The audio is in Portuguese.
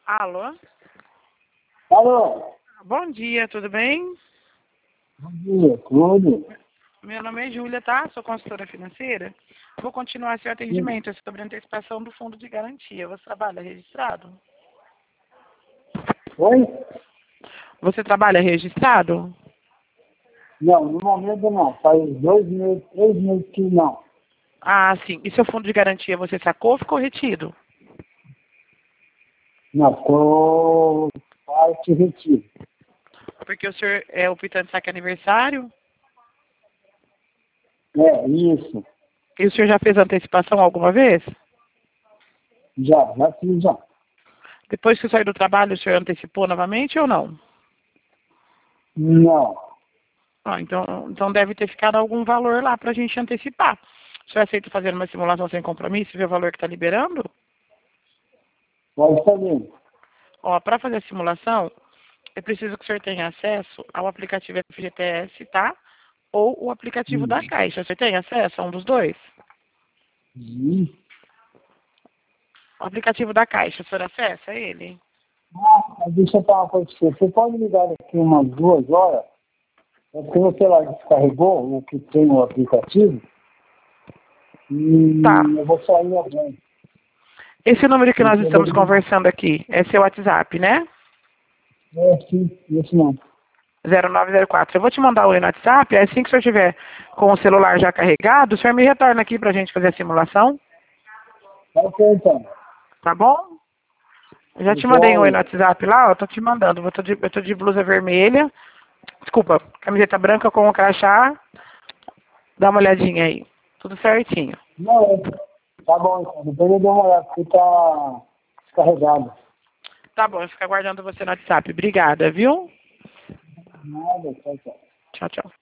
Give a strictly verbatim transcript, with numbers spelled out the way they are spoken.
Alô? Alô, Bom dia, tudo bem? bom dia, tudo? Meu nome é Júlia, tá? Sou consultora financeira. Vou continuar seu Sim. atendimento sobre a antecipação do fundo de garantia. Você trabalha registrado? Oi? Você trabalha registrado? Não, no momento não, faz dois meses, três meses que não. Ah, sim. E seu fundo de garantia você sacou ou ficou retido? Não, tô parte retiro. Porque o senhor é optante de saque aniversário? É, isso, E o senhor já fez antecipação alguma vez? já, já fiz já. Depois que saiu do trabalho, o senhor antecipou novamente ou não? Não, Ah, então, então deve ter ficado algum valor lá para a gente antecipar. O senhor aceita fazer uma simulação sem compromisso e ver o valor que está liberando? pode fazer. Ó, para fazer a simulação, é preciso que o senhor tenha acesso ao aplicativo F G T S, tá? Ou o aplicativo da Hum. Caixa. Você tem acesso a um dos dois? Hum. O aplicativo da Caixa, o senhor acessa ele? Ah, deixa eu falar uma coisa pra você. Você pode ligar daqui umas duas horas? É porque o celular descarregou, o que tem no aplicativo, Tá. e eu vou sair agora. Esse número que nós Então, eu vou estamos ligar. conversando aqui é seu WhatsApp, né? É, sim, esse não. zero nove zero quatro. Eu vou te mandar o e no WhatsApp, assim que o senhor tiver com o celular já carregado, o senhor me retorna aqui para a gente fazer a simulação, Ok, então. tá bom? Eu já te mandei um oi no Joia. WhatsApp lá, ó, eu tô te mandando. Eu tô de, eu tô de blusa vermelha, desculpa, camiseta branca com o crachá. Dá uma olhadinha aí. Tudo certinho. Não, tá bom, então. Depois eu dou uma olhada, porque tá descarregado. Tá bom, eu fico aguardando você no WhatsApp. Obrigada, viu? Nada, tchau, tchau. Tchau, tchau.